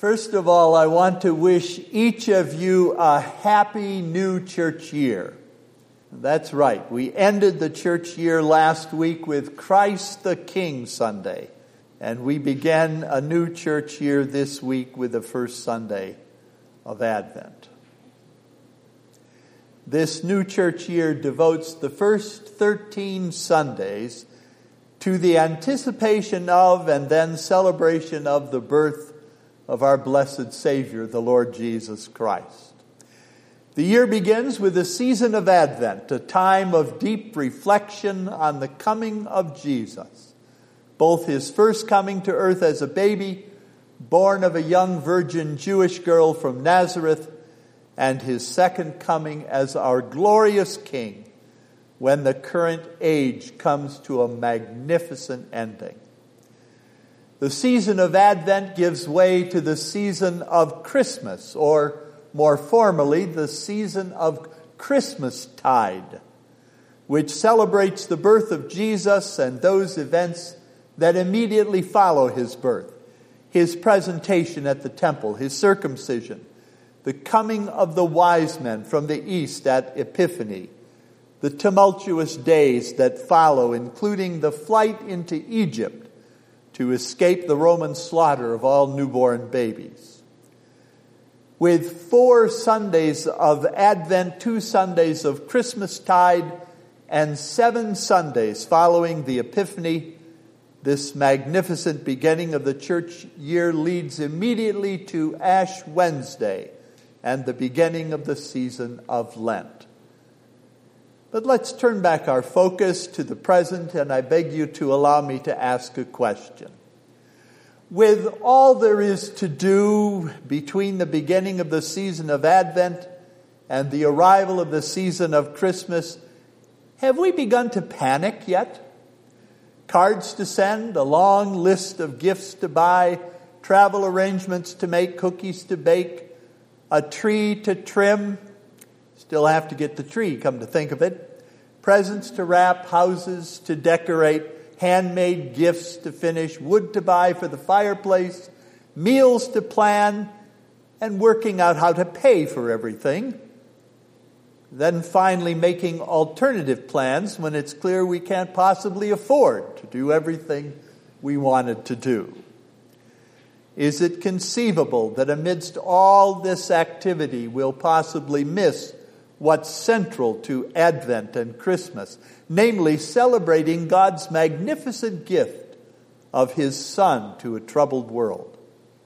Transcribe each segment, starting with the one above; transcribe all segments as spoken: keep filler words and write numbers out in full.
First of all, I want to wish each of you a happy new church year. That's right. We ended the church year last week with Christ the King Sunday. And we began a new church year this week with the first Sunday of Advent. This new church year devotes the first thirteen Sundays to the anticipation of and then celebration of the birth of our blessed Savior, the Lord Jesus Christ. The year begins with the season of Advent, a time of deep reflection on the coming of Jesus, both his first coming to earth as a baby, born of a young virgin Jewish girl from Nazareth, and his second coming as our glorious King, when the current age comes to a magnificent ending. The season of Advent gives way to the season of Christmas, or more formally, the season of Christmastide, which celebrates the birth of Jesus and those events that immediately follow his birth, his presentation at the temple, his circumcision, the coming of the wise men from the east at Epiphany, the tumultuous days that follow, including the flight into Egypt to escape the Roman slaughter of all newborn babies. With four Sundays of Advent, two Sundays of Christmastide, and seven Sundays following the Epiphany, this magnificent beginning of the church year leads immediately to Ash Wednesday and the beginning of the season of Lent. But let's turn back our focus to the present, and I beg you to allow me to ask a question. With all there is to do between the beginning of the season of Advent and the arrival of the season of Christmas, have we begun to panic yet? Cards to send, a long list of gifts to buy, travel arrangements to make, cookies to bake, a tree to trim. Still have to get the tree, come to think of it. Presents to wrap, houses to decorate, handmade gifts to finish, wood to buy for the fireplace, meals to plan, and working out how to pay for everything. Then finally making alternative plans when it's clear we can't possibly afford to do everything we wanted to do. Is it conceivable that amidst all this activity we'll possibly miss what's central to Advent and Christmas, namely celebrating God's magnificent gift of his Son to a troubled world?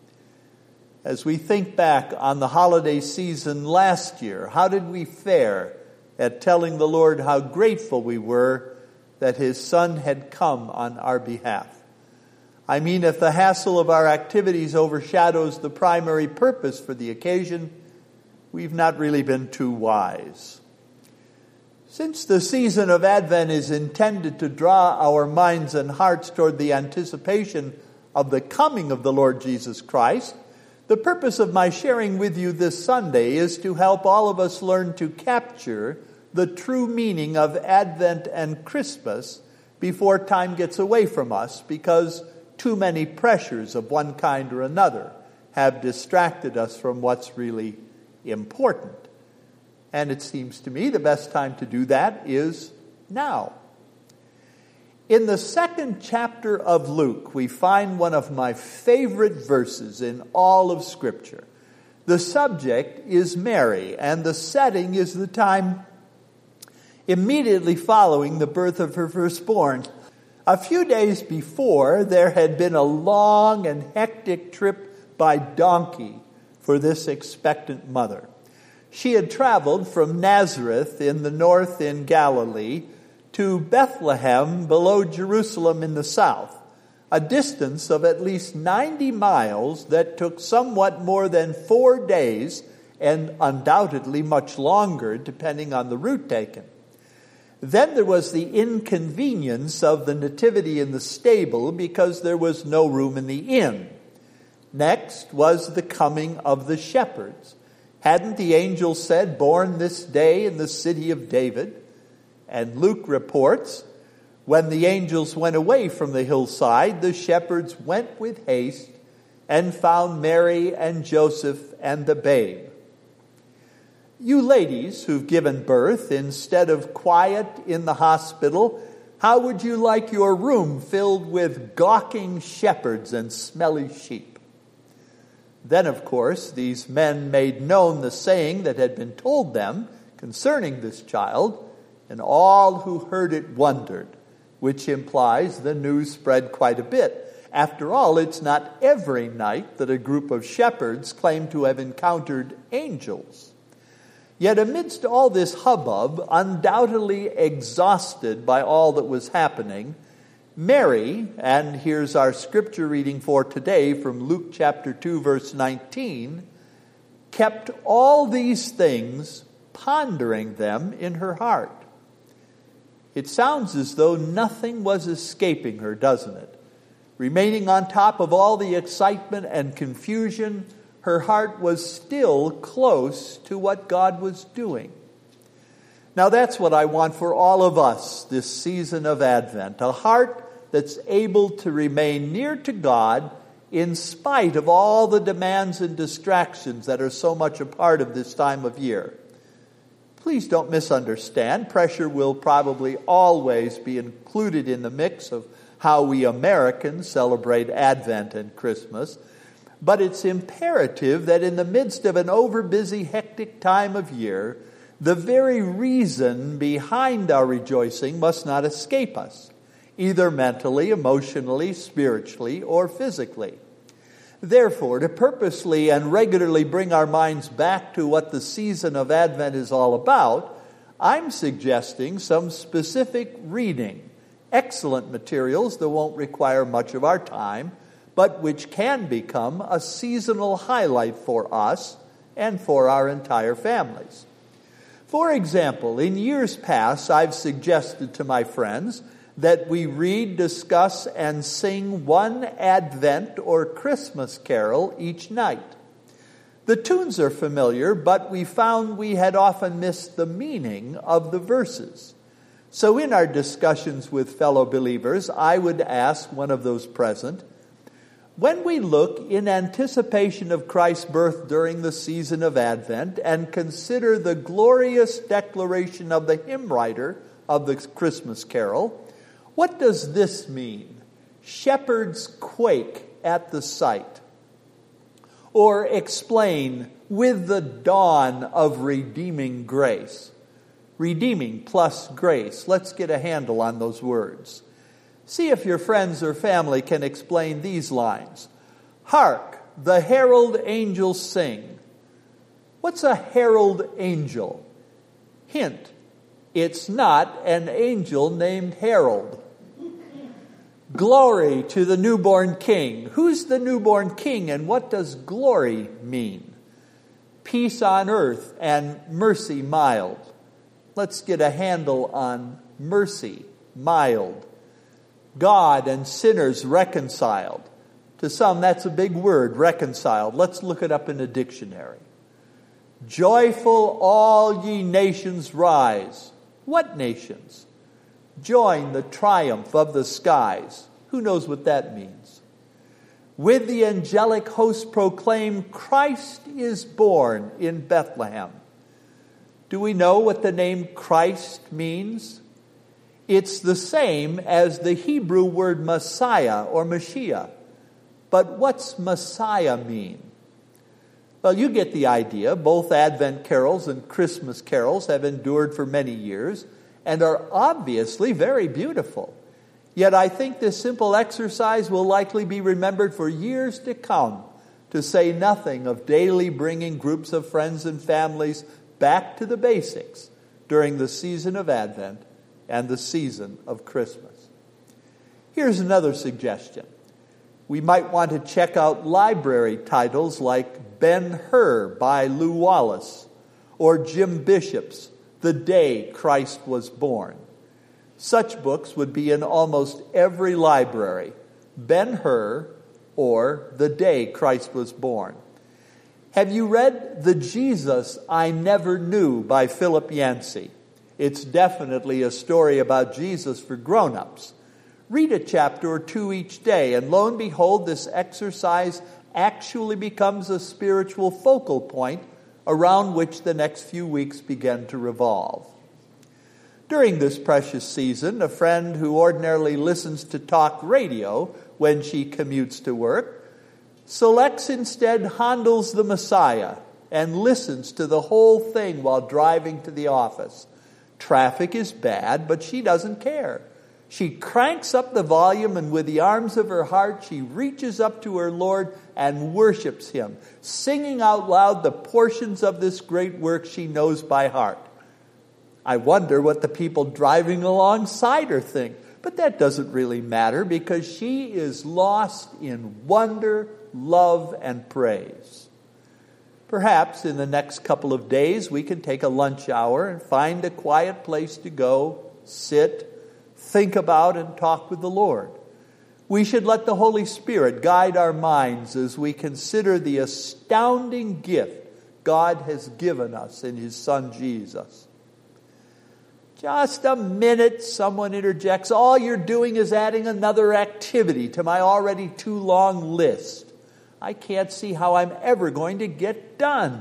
As we think back on the holiday season last year, how did we fare at telling the Lord how grateful we were that his Son had come on our behalf? I mean, if the hassle of our activities overshadows the primary purpose for the occasion, we've not really been too wise. Since the season of Advent is intended to draw our minds and hearts toward the anticipation of the coming of the Lord Jesus Christ, the purpose of my sharing with you this Sunday is to help all of us learn to capture the true meaning of Advent and Christmas before time gets away from us, because too many pressures of one kind or another have distracted us from what's really important. And it seems to me the best time to do that is now. In the second chapter of Luke, we find one of my favorite verses in all of Scripture. The subject is Mary, and the setting is the time immediately following the birth of her firstborn. A few days before, there had been a long and hectic trip by donkey for this expectant mother. She had traveled from Nazareth in the north in Galilee to Bethlehem below Jerusalem in the south, a distance of at least ninety miles that took somewhat more than four days and undoubtedly much longer depending on the route taken. Then there was the inconvenience of the nativity in the stable because there was no room in the inn. Next was the coming of the shepherds. Hadn't the angel said, "Born this day in the city of David"? And Luke reports, when the angels went away from the hillside, the shepherds went with haste and found Mary and Joseph and the babe. You ladies who've given birth, instead of quiet in the hospital, how would you like your room filled with gawking shepherds and smelly sheep? Then, of course, these men made known the saying that had been told them concerning this child, and all who heard it wondered, which implies the news spread quite a bit. After all, it's not every night that a group of shepherds claim to have encountered angels. Yet amidst all this hubbub, undoubtedly exhausted by all that was happening, Mary, and here's our scripture reading for today from Luke chapter two, verse nineteen, kept all these things, pondering them in her heart. It sounds as though nothing was escaping her, doesn't it? Remaining on top of all the excitement and confusion, her heart was still close to what God was doing. Now that's what I want for all of us this season of Advent, a heart that's able to remain near to God in spite of all the demands and distractions that are so much a part of this time of year. Please don't misunderstand. Pressure will probably always be included in the mix of how we Americans celebrate Advent and Christmas. But it's imperative that in the midst of an overbusy, hectic time of year, the very reason behind our rejoicing must not escape us, either mentally, emotionally, spiritually, or physically. Therefore, to purposely and regularly bring our minds back to what the season of Advent is all about, I'm suggesting some specific reading, excellent materials that won't require much of our time, but which can become a seasonal highlight for us and for our entire families. For example, in years past, I've suggested to my friends that we read, discuss, and sing one Advent or Christmas carol each night. The tunes are familiar, but we found we had often missed the meaning of the verses. So in our discussions with fellow believers, I would ask one of those present, when we look in anticipation of Christ's birth during the season of Advent and consider the glorious declaration of the hymn writer of the Christmas carol, what does this mean? Shepherds quake at the sight. Or explain, with the dawn of redeeming grace. Redeeming plus grace. Let's get a handle on those words. See if your friends or family can explain these lines. Hark, the herald angels sing. What's a herald angel? Hint, it's not an angel named Harold. Glory to the newborn king. Who's the newborn king and what does glory mean? Peace on earth and mercy mild. Let's get a handle on mercy, mild. God and sinners reconciled. To some, that's a big word, reconciled. Let's look it up in a dictionary. Joyful all ye nations rise. What nations? Join the triumph of the skies. Who knows what that means? With the angelic host proclaim, Christ is born in Bethlehem. Do we know what the name Christ means? It's the same as the Hebrew word Messiah or Mashiach. But what's Messiah mean? Well, you get the idea. Both Advent carols and Christmas carols have endured for many years and are obviously very beautiful. Yet I think this simple exercise will likely be remembered for years to come, to say nothing of daily bringing groups of friends and families back to the basics during the season of Advent and the season of Christmas. Here's another suggestion. We might want to check out library titles like Ben-Hur by Lew Wallace or Jim Bishop's The Day Christ Was Born. Such books would be in almost every library, Ben-Hur or The Day Christ Was Born. Have you read The Jesus I Never Knew by Philip Yancey? It's definitely a story about Jesus for grown-ups. Read a chapter or two each day, and lo and behold, this exercise actually becomes a spiritual focal point around which the next few weeks begin to revolve. During this precious season, a friend who ordinarily listens to talk radio when she commutes to work selects instead Handel's The Messiah and listens to the whole thing while driving to the office. Traffic is bad, but she doesn't care. She cranks up the volume, and with the arms of her heart, she reaches up to her Lord and worships Him, singing out loud the portions of this great work she knows by heart. I wonder what the people driving alongside her think, but that doesn't really matter because she is lost in wonder, love, and praise. Perhaps in the next couple of days we can take a lunch hour and find a quiet place to go, sit, think about, and talk with the Lord. We should let the Holy Spirit guide our minds as we consider the astounding gift God has given us in His Son Jesus. Just a minute, someone interjects. All you're doing is adding another activity to my already too long list. I can't see how I'm ever going to get done.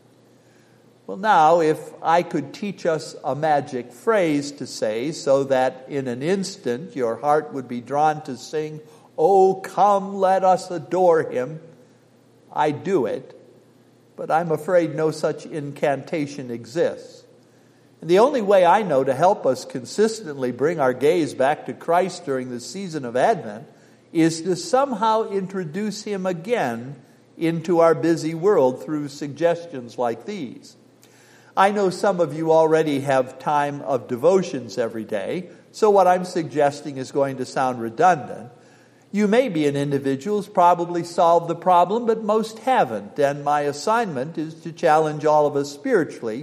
Well, now, if I could teach us a magic phrase to say so that in an instant your heart would be drawn to sing, "Oh, come, let us adore Him," I'd do it. But I'm afraid no such incantation exists. And the only way I know to help us consistently bring our gaze back to Christ during the season of Advent is to somehow introduce Him again into our busy world through suggestions like these. I know some of you already have time of devotions every day, so what I'm suggesting is going to sound redundant. You may be an individual who's probably solved the problem, but most haven't, and my assignment is to challenge all of us spiritually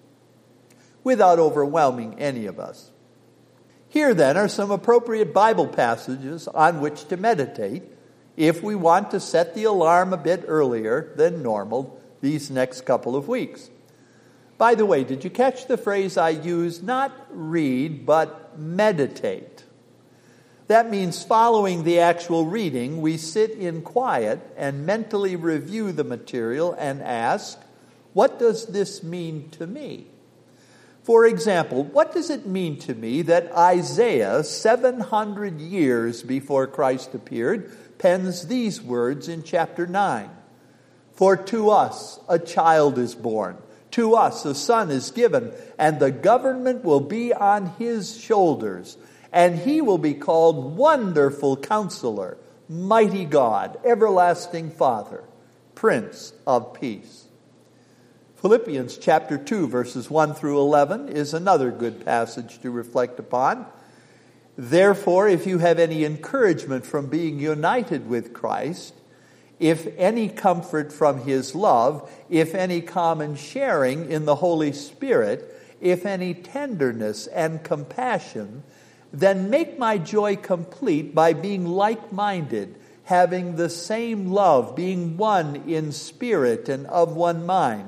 without overwhelming any of us. Here then are some appropriate Bible passages on which to meditate if we want to set the alarm a bit earlier than normal these next couple of weeks. By the way, did you catch the phrase I used? Not read, but meditate. That means following the actual reading, we sit in quiet and mentally review the material and ask, what does this mean to me? For example, what does it mean to me that Isaiah, seven hundred years before Christ appeared, pens these words in chapter nine? For to us a child is born, to us a son is given, and the government will be on His shoulders, and He will be called Wonderful Counselor, Mighty God, Everlasting Father, Prince of Peace. Philippians chapter two, verses one through eleven is another good passage to reflect upon. Therefore, if you have any encouragement from being united with Christ, if any comfort from His love, if any common sharing in the Holy Spirit, if any tenderness and compassion, then make my joy complete by being like-minded, having the same love, being one in spirit and of one mind.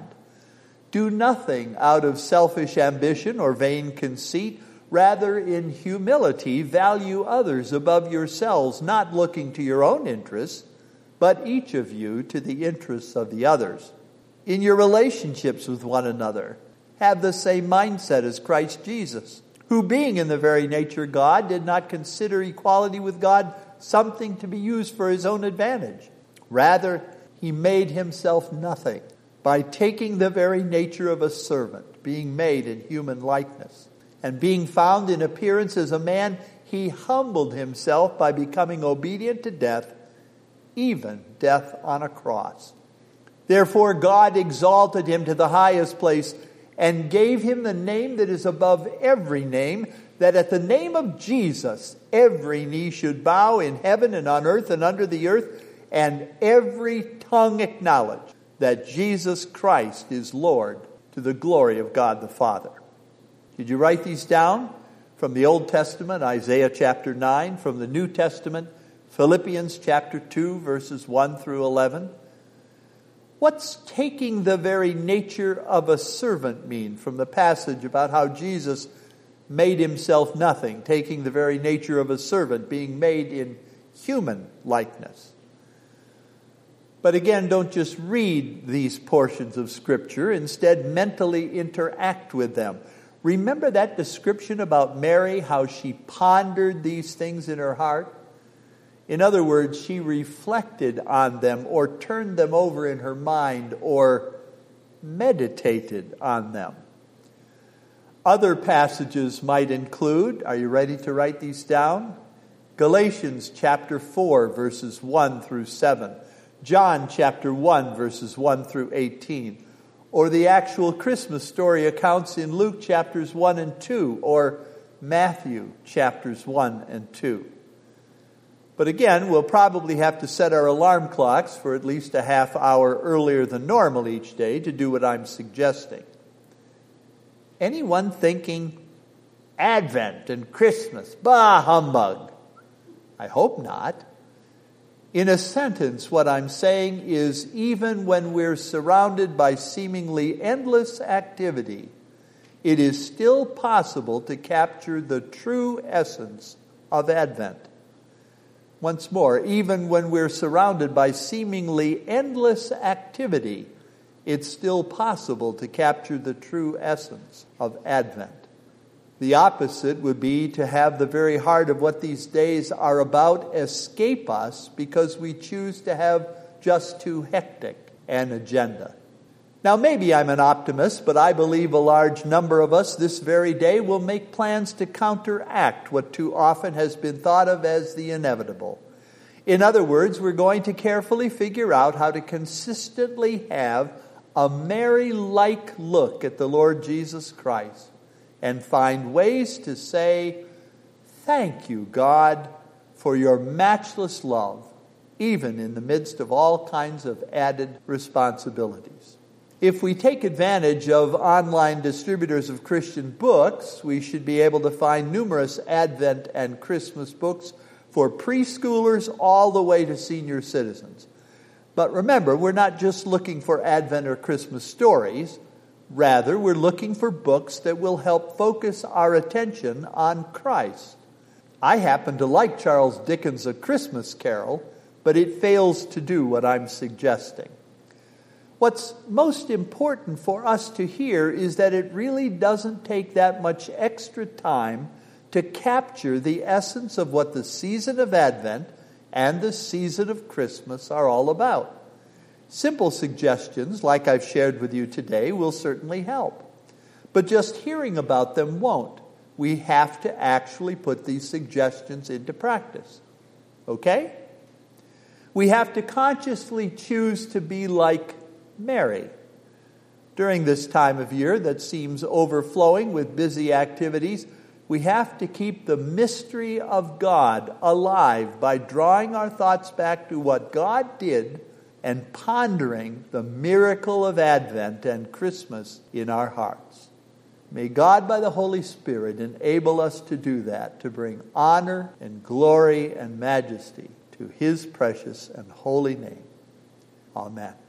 Do nothing out of selfish ambition or vain conceit. Rather, in humility, value others above yourselves, not looking to your own interests, but each of you to the interests of the others. In your relationships with one another, have the same mindset as Christ Jesus, who being in the very nature God, did not consider equality with God something to be used for His own advantage. Rather, He made Himself nothing by taking the very nature of a servant, being made in human likeness. And being found in appearance as a man, He humbled Himself by becoming obedient to death, even death on a cross. Therefore God exalted Him to the highest place and gave Him the name that is above every name, that at the name of Jesus every knee should bow in heaven and on earth and under the earth, and every tongue acknowledge that Jesus Christ is Lord, to the glory of God the Father. Did you write these down? From the Old Testament, Isaiah chapter nine. From the New Testament, Philippians chapter two, verses one through eleven. What's taking the very nature of a servant mean from the passage about how Jesus made Himself nothing, taking the very nature of a servant, being made in human likeness? But again, don't just read these portions of Scripture. Instead, mentally interact with them. Remember that description about Mary, how she pondered these things in her heart? In other words, she reflected on them or turned them over in her mind or meditated on them. Other passages might include, are you ready to write these down? Galatians chapter four, verses one through seven. John chapter one, verses one through eighteen. Or the actual Christmas story accounts in Luke chapters one and two, or Matthew chapters one and two. But again, we'll probably have to set our alarm clocks for at least a half hour earlier than normal each day to do what I'm suggesting. Anyone thinking Advent and Christmas, bah, humbug? I hope not. In a sentence, what I'm saying is even when we're surrounded by seemingly endless activity, it is still possible to capture the true essence of Advent. Once more, even when we're surrounded by seemingly endless activity, it's still possible to capture the true essence of Advent. The opposite would be to have the very heart of what these days are about escape us because we choose to have just too hectic an agenda. Now, maybe I'm an optimist, but I believe a large number of us this very day will make plans to counteract what too often has been thought of as the inevitable. In other words, we're going to carefully figure out how to consistently have a Mary-like look at the Lord Jesus Christ and find ways to say, thank you, God, for your matchless love, even in the midst of all kinds of added responsibilities. If we take advantage of online distributors of Christian books, we should be able to find numerous Advent and Christmas books for preschoolers all the way to senior citizens. But remember, we're not just looking for Advent or Christmas stories. Rather, we're looking for books that will help focus our attention on Christ. I happen to like Charles Dickens' A Christmas Carol, but it fails to do what I'm suggesting. What's most important for us to hear is that it really doesn't take that much extra time to capture the essence of what the season of Advent and the season of Christmas are all about. Simple suggestions, like I've shared with you today, will certainly help. But just hearing about them won't. We have to actually put these suggestions into practice. Okay? We have to consciously choose to be like Mary. During this time of year that seems overflowing with busy activities, we have to keep the mystery of God alive by drawing our thoughts back to what God did and pondering the miracle of Advent and Christmas in our hearts. May God, by the Holy Spirit, enable us to do that, to bring honor and glory and majesty to His precious and holy name. Amen.